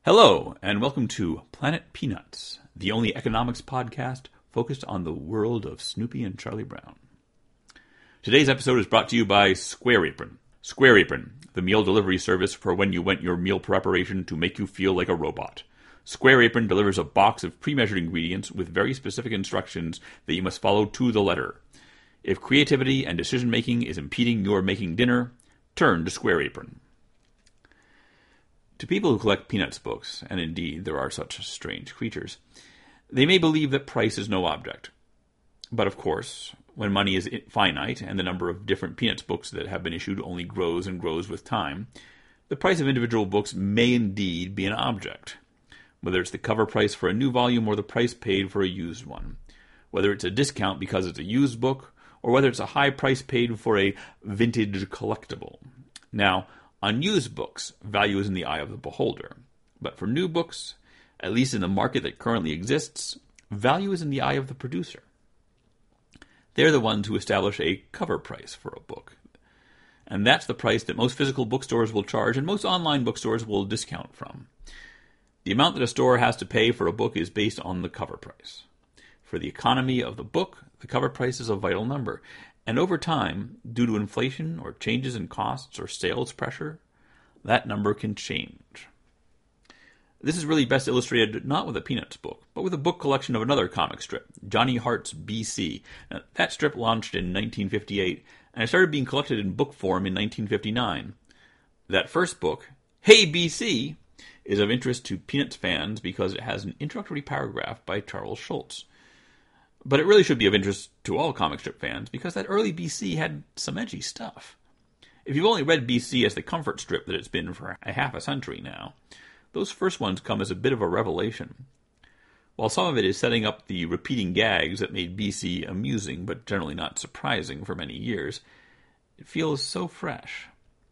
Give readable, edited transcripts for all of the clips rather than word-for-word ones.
Hello, and welcome to Planet Peanuts, the only economics podcast focused on the world of Snoopy and Charlie Brown. Today's episode is brought to you by Square Apron. Square Apron, the meal delivery service for when you want your meal preparation to make you feel like a robot. Square Apron delivers a box of pre-measured ingredients with very specific instructions that you must follow to the letter. If creativity and decision-making is impeding your making dinner, turn to Square Apron. To people who collect Peanuts books, and indeed there are such strange creatures, they may believe that price is no object. But of course, when money is finite and the number of different Peanuts books that have been issued only grows and grows with time, the price of individual books may indeed be an object. Whether it's the cover price for a new volume or the price paid for a used one. Whether it's a discount because it's a used book, or whether it's a high price paid for a vintage collectible. Now, on used books, value is in the eye of the beholder. But for new books, at least in the market that currently exists, value is in the eye of the producer. They're the ones who establish a cover price for a book. And that's the price that most physical bookstores will charge and most online bookstores will discount from. The amount that a store has to pay for a book is based on the cover price. For the economy of the book, the cover price is a vital number. And over time, due to inflation or changes in costs or sales pressure, that number can change. This is really best illustrated not with a Peanuts book, but with a book collection of another comic strip, Johnny Hart's BC. Now, that strip launched in 1958, and it started being collected in book form in 1959. That first book, Hey BC, is of interest to Peanuts fans because it has an introductory paragraph by Charles Schulz. But it really should be of interest to all comic strip fans because that early BC had some edgy stuff. If you've only read BC as the comfort strip that it's been for a half a century now, those first ones come as a bit of a revelation. While some of it is setting up the repeating gags that made BC amusing but generally not surprising for many years, it feels so fresh.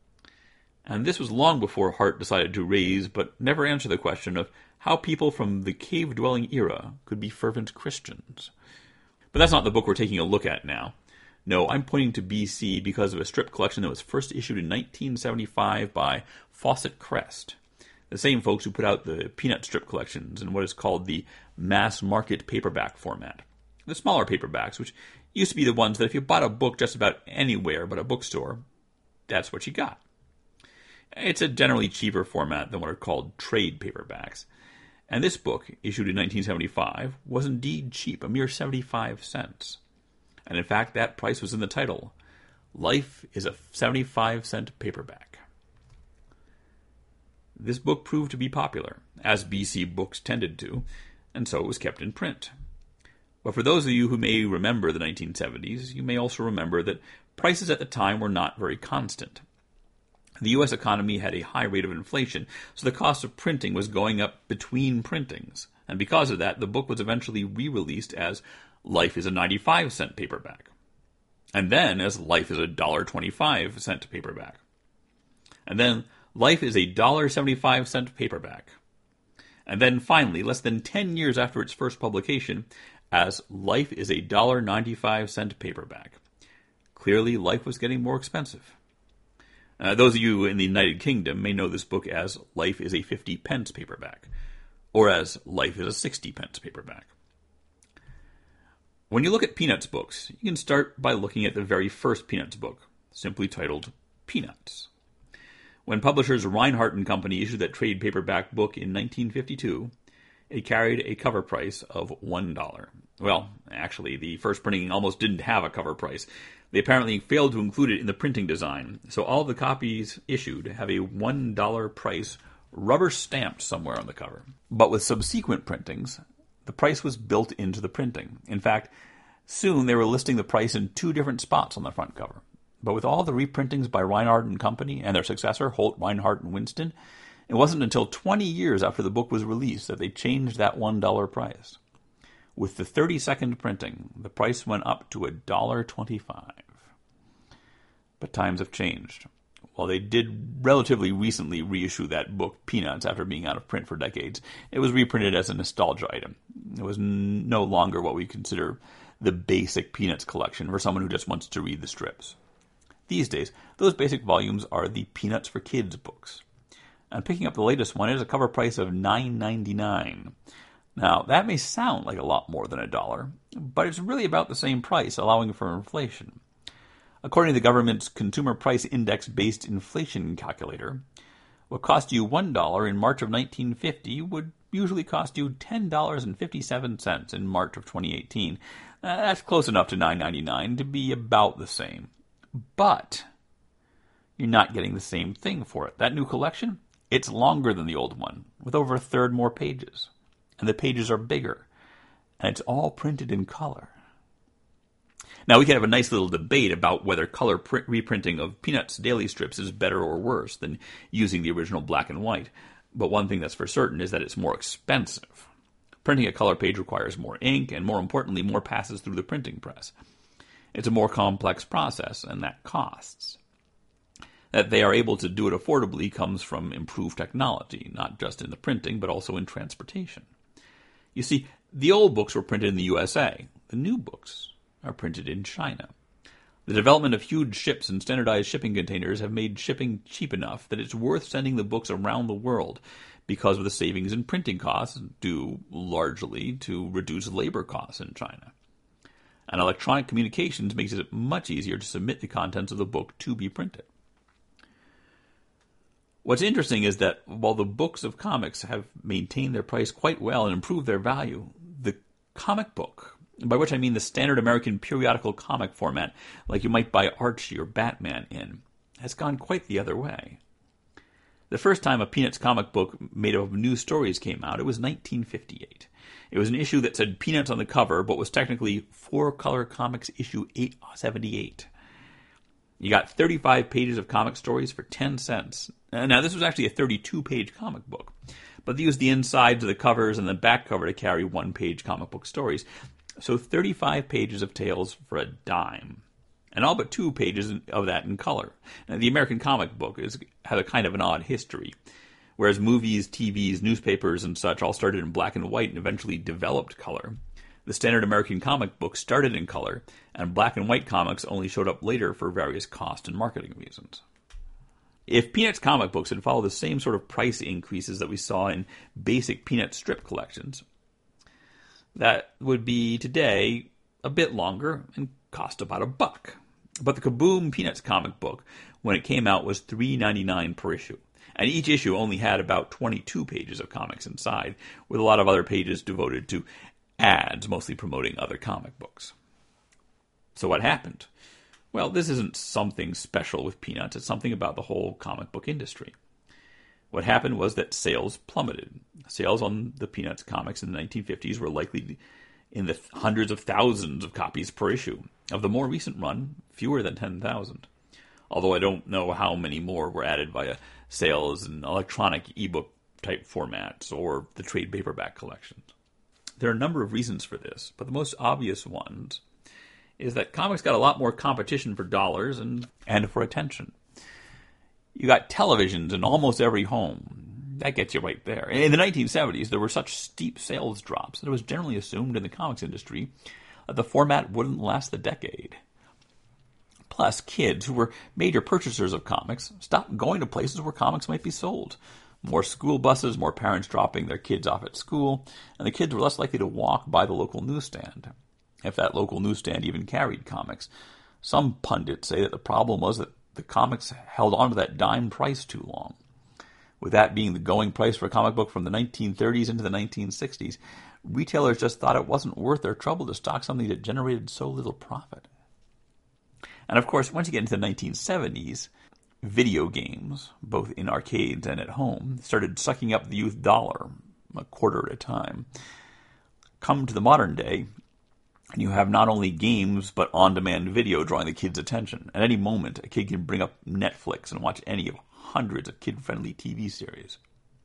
And this was long before Hart decided to raise but never answer the question of how people from the cave-dwelling era could be fervent Christians. But that's not the book we're taking a look at now. No, I'm pointing to BC because of a strip collection that was first issued in 1975 by Fawcett Crest, the same folks who put out the Peanut strip collections in what is called the mass market paperback format. The smaller paperbacks, which used to be the ones that if you bought a book just about anywhere but a bookstore, that's what you got. It's a generally cheaper format than what are called trade paperbacks. And this book, issued in 1975, was indeed cheap, a mere 75 cents. And in fact, that price was in the title. Life is a 75-cent paperback. This book proved to be popular, as BC books tended to, and so it was kept in print. But for those of you who may remember the 1970s, you may also remember that prices at the time were not very constant. The U.S. economy had a high rate of inflation, so the cost of printing was going up between printings. And because of that, the book was eventually re-released as Life is a 95-cent paperback. And then as Life is a $1.25 paperback. And then Life is a $1.75 paperback. And then finally, less than 10 years after its first publication, as Life is a $1.95 paperback. Clearly, life was getting more expensive. Those of you in the United Kingdom may know this book as Life is a 50-pence paperback, or as Life is a 60-pence paperback. When you look at Peanuts books, you can start by looking at the very first Peanuts book, simply titled Peanuts. When publishers Reinhardt and Company issued that trade paperback book in 1952, it carried a cover price of $1. Well, actually, the first printing almost didn't have a cover price. They apparently failed to include it in the printing design, so all the copies issued have a $1 price rubber stamped somewhere on the cover. But with subsequent printings, the price was built into the printing. In fact, soon they were listing the price in two different spots on the front cover. But with all the reprintings by Reinhardt and Company and their successor, Holt, Rinehart, and Winston, it wasn't until 20 years after the book was released that they changed that $1 price. With the 32nd printing, the price went up to $1.25. But times have changed. While they did relatively recently reissue that book, Peanuts, after being out of print for decades, it was reprinted as a nostalgia item. It was no longer what we consider the basic Peanuts collection for someone who just wants to read the strips. These days, those basic volumes are the Peanuts for Kids books. And picking up the latest one is a cover price of $9.99. Now, that may sound like a lot more than $1, but it's really about the same price, allowing for inflation. According to the government's Consumer Price Index-based inflation calculator, what cost you $1 in March of 1950 would usually cost you $10.57 in March of 2018. That's close enough to $9.99 to be about the same. But you're not getting the same thing for it. That new collection, it's longer than the old one, with over a third more pages. And the pages are bigger. And it's all printed in color. Now, we could have a nice little debate about whether color reprinting of Peanuts daily strips is better or worse than using the original black and white. But one thing that's for certain is that it's more expensive. Printing a color page requires more ink, and more importantly, more passes through the printing press. It's a more complex process, and that costs. That they are able to do it affordably comes from improved technology, not just in the printing, but also in transportation. You see, the old books were printed in the USA. The new books are printed in China. The development of huge ships and standardized shipping containers have made shipping cheap enough that it's worth sending the books around the world because of the savings in printing costs due largely to reduced labor costs in China. And electronic communications makes it much easier to submit the contents of the book to be printed. What's interesting is that while the books of comics have maintained their price quite well and improved their value, the comic book, by which I mean the standard American periodical comic format, like you might buy Archie or Batman in, has gone quite the other way. The first time a Peanuts comic book made up of new stories came out, it was 1958. It was an issue that said Peanuts on the cover, but was technically 4-Color Comics issue 878. You got 35 pages of comic stories for 10 cents. Now, this was actually a 32-page comic book, but they used the insides of the covers and the back cover to carry one-page comic book stories. So 35 pages of tales for a dime, and all but 2 pages of that in color. Now, the American comic book has a kind of an odd history, whereas movies, TVs, newspapers, and such all started in black and white and eventually developed color. The standard American comic book started in color, and black and white comics only showed up later for various cost and marketing reasons. If Peanuts comic books had followed the same sort of price increases that we saw in basic Peanut strip collections, that would be today a bit longer and cost about $1. But the Kaboom Peanuts comic book, when it came out, was $3.99 per issue. And each issue only had about 22 pages of comics inside, with a lot of other pages devoted to ads, mostly promoting other comic books. So what happened? Well, this isn't something special with Peanuts. It's something about the whole comic book industry. What happened was that sales plummeted. Sales on the Peanuts comics in the 1950s were likely in the hundreds of thousands of copies per issue. Of the more recent run, fewer than 10,000. Although I don't know how many more were added via sales in electronic ebook type formats or the trade paperback collections. There are a number of reasons for this, but the most obvious ones is that comics got a lot more competition for dollars and for attention. You got televisions in almost every home. That gets you right there. In the 1970s, there were such steep sales drops that it was generally assumed in the comics industry that the format wouldn't last the decade. Plus, kids who were major purchasers of comics stopped going to places where comics might be sold. More school buses, more parents dropping their kids off at school, and the kids were less likely to walk by the local newsstand, if that local newsstand even carried comics. Some pundits say that the problem was that the comics held on to that dime price too long. With that being the going price for a comic book from the 1930s into the 1960s, retailers just thought it wasn't worth their trouble to stock something that generated so little profit. And of course, once you get into the 1970s, video games, both in arcades and at home, started sucking up the youth dollar a quarter at a time. Come to the modern day, and you have not only games, but on-demand video drawing the kids' attention. At any moment, a kid can bring up Netflix and watch any of hundreds of kid-friendly TV series.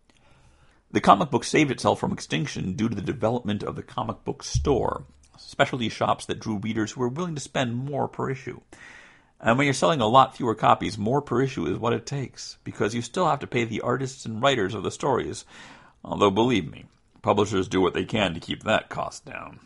The comic book saved itself from extinction due to the development of the comic book store, specialty shops that drew readers who were willing to spend more per issue. And when you're selling a lot fewer copies, more per issue is what it takes, because you still have to pay the artists and writers of the stories. Although, believe me, publishers do what they can to keep that cost down.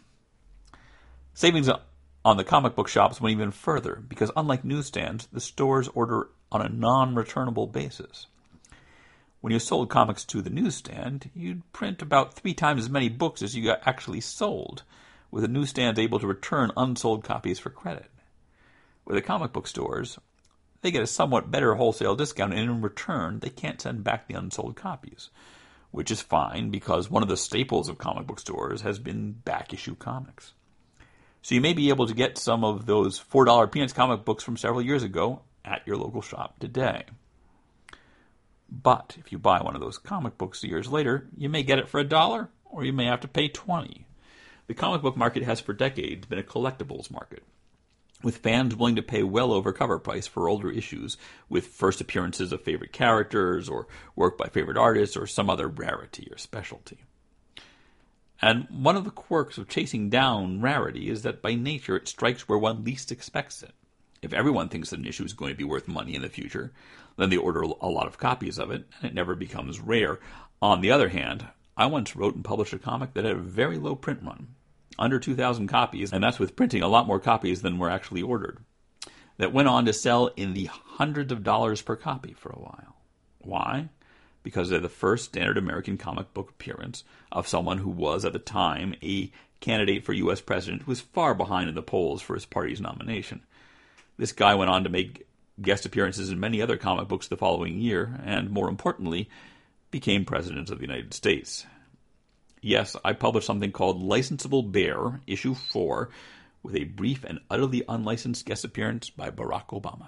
Savings on the comic book shops went even further, because unlike newsstands, the stores order on a non-returnable basis. When you sold comics to the newsstand, you'd print about 3 times as many books as you got actually sold, with the newsstand able to return unsold copies for credit. With the comic book stores, they get a somewhat better wholesale discount, and in return, they can't send back the unsold copies, which is fine because one of the staples of comic book stores has been back-issue comics. So you may be able to get some of those $4 Peanuts comic books from several years ago at your local shop today. But if you buy one of those comic books years later, you may get it for $1, or you may have to pay $20. The comic book market has for decades been a collectibles market, with fans willing to pay well over cover price for older issues with first appearances of favorite characters or work by favorite artists or some other rarity or specialty. And one of the quirks of chasing down rarity is that by nature it strikes where one least expects it. If everyone thinks that an issue is going to be worth money in the future, then they order a lot of copies of it, and it never becomes rare. On the other hand, I once wrote and published a comic that had a very low print run, under 2,000 copies, and that's with printing a lot more copies than were actually ordered, that went on to sell in the hundreds of dollars per copy for a while. Why? Because they're the first standard American comic book appearance of someone who was, at the time, a candidate for U.S. president who was far behind in the polls for his party's nomination. This guy went on to make guest appearances in many other comic books the following year, and more importantly, became President of the United States. Yes, I published something called Licensable Bear, Issue 4, with a brief and utterly unlicensed guest appearance by Barack Obama.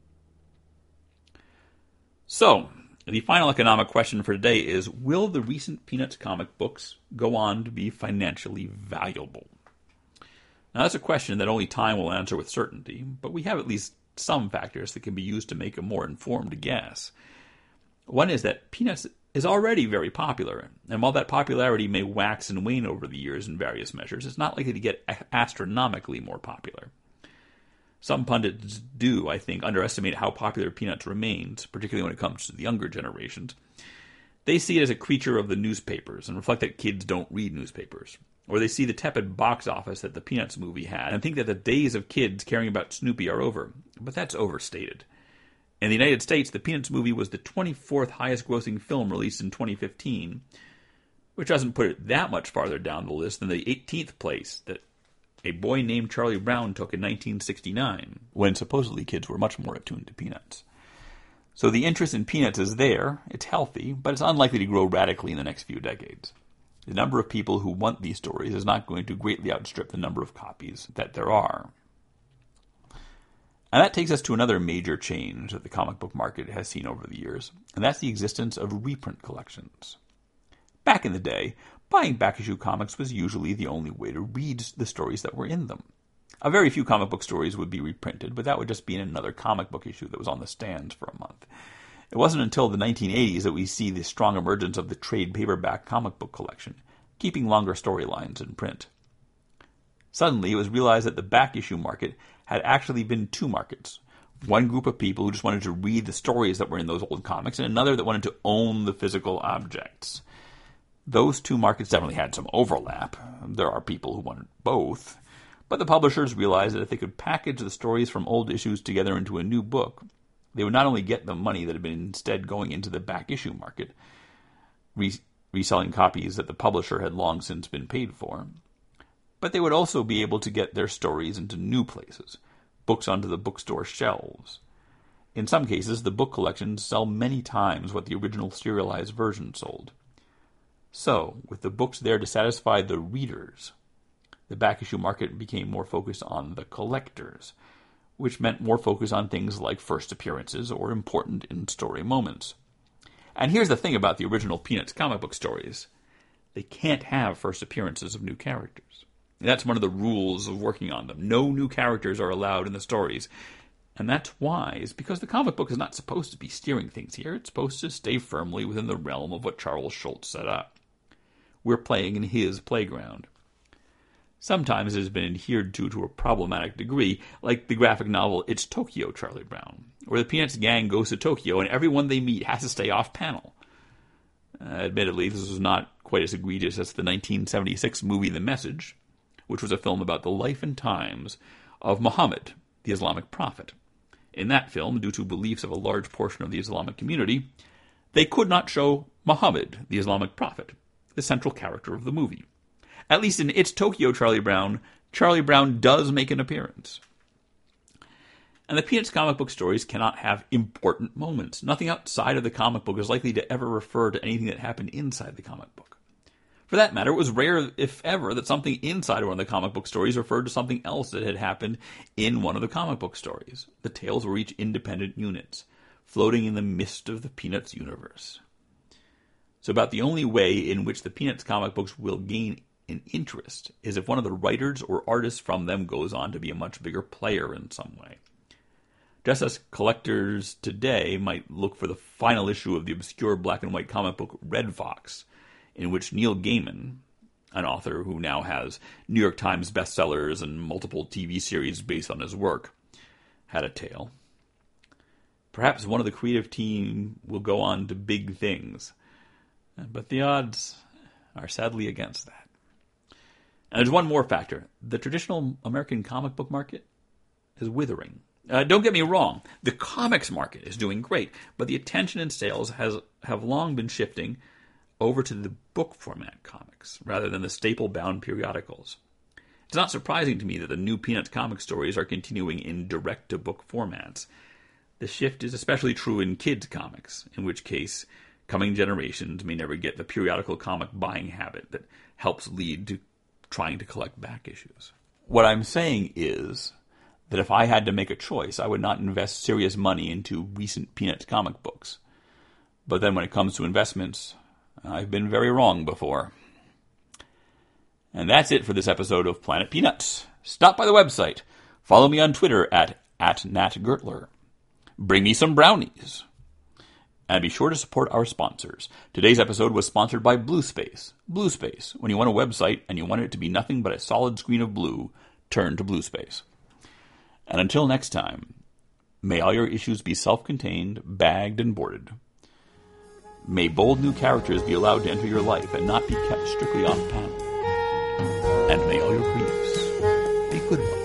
So, the final economic question for today is, will the recent Peanuts comic books go on to be financially valuable? Now, that's a question that only time will answer with certainty, but we have at least some factors that can be used to make a more informed guess. One is that Peanuts is already very popular, and while that popularity may wax and wane over the years in various measures, it's not likely to get astronomically more popular. Some pundits do, I think, underestimate how popular Peanuts remains, particularly when it comes to the younger generations. They see it as a creature of the newspapers and reflect that kids don't read newspapers. Or they see the tepid box office that the Peanuts movie had and think that the days of kids caring about Snoopy are over. But that's overstated. In the United States, the Peanuts movie was the 24th highest grossing film released in 2015, which doesn't put it that much farther down the list than the 18th place that A Boy Named Charlie Brown took in 1969, when supposedly kids were much more attuned to Peanuts. So the interest in Peanuts is there, it's healthy, but it's unlikely to grow radically in the next few decades. The number of people who want these stories is not going to greatly outstrip the number of copies that there are. And that takes us to another major change that the comic book market has seen over the years, and that's the existence of reprint collections. Back in the day, buying back-issue comics was usually the only way to read the stories that were in them. A very few comic book stories would be reprinted, but that would just be in another comic book issue that was on the stands for a month. It wasn't until the 1980s that we see the strong emergence of the trade paperback comic book collection, keeping longer storylines in print. Suddenly, it was realized that the back-issue market had actually been two markets. One group of people who just wanted to read the stories that were in those old comics, and another that wanted to own the physical objects. Those two markets definitely had some overlap. There are people who wanted both. But the publishers realized that if they could package the stories from old issues together into a new book, they would not only get the money that had been instead going into the back-issue market, reselling copies that the publisher had long since been paid for, but they would also be able to get their stories into new places, books onto the bookstore shelves. In some cases, the book collections sell many times what the original serialized version sold. So, with the books there to satisfy the readers, the back-issue market became more focused on the collectors, which meant more focus on things like first appearances or important in-story moments. And here's the thing about the original Peanuts comic book stories. They can't have first appearances of new characters. That's one of the rules of working on them. No new characters are allowed in the stories. And that's wise, because the comic book is not supposed to be steering things here. It's supposed to stay firmly within the realm of what Charles Schulz set up. We're playing in his playground. Sometimes it has been adhered to a problematic degree, like the graphic novel It's Tokyo, Charlie Brown, where the Peanuts gang goes to Tokyo and everyone they meet has to stay off-panel. Admittedly, this was not quite as egregious as the 1976 movie The Message, which was a film about the life and times of Muhammad, the Islamic prophet. In that film, due to beliefs of a large portion of the Islamic community, they could not show Muhammad, the Islamic prophet, the central character of the movie. At least in It's Tokyo, Charlie Brown does make an appearance. And the Peanuts comic book stories cannot have important moments. Nothing outside of the comic book is likely to ever refer to anything that happened inside the comic book. For that matter, it was rare, if ever, that something inside one of the comic book stories referred to something else that had happened in one of the comic book stories. The tales were each independent units, floating in the mist of the Peanuts universe. So about the only way in which the Peanuts comic books will gain in interest is if one of the writers or artists from them goes on to be a much bigger player in some way. Just as collectors today might look for the final issue of the obscure black and white comic book Red Fox, in which Neil Gaiman, an author who now has New York Times bestsellers and multiple TV series based on his work, had a tale. Perhaps one of the creative team will go on to big things, but the odds are sadly against that. And there's one more factor. The traditional American comic book market is withering. Don't get me wrong, the comics market is doing great, but the attention and sales have long been shifting over to the book format comics rather than the staple-bound periodicals. It's not surprising to me that the new Peanuts comic stories are continuing in direct-to-book formats. The shift is especially true in kids' comics, in which case coming generations may never get the periodical comic buying habit that helps lead to trying to collect back issues. What I'm saying is that if I had to make a choice, I would not invest serious money into recent Peanuts comic books. But then when it comes to investments, I've been very wrong before. And that's it for this episode of Planet Peanuts. Stop by the website. Follow me on Twitter at @NatGertler. Bring me some brownies. And be sure to support our sponsors. Today's episode was sponsored by Bluespace. Bluespace. When you want a website and you want it to be nothing but a solid screen of blue, turn to Bluespace. And until next time, may all your issues be self-contained, bagged, and boarded. May bold new characters be allowed to enter your life and not be kept strictly off panel. And may all your griefs be good ones.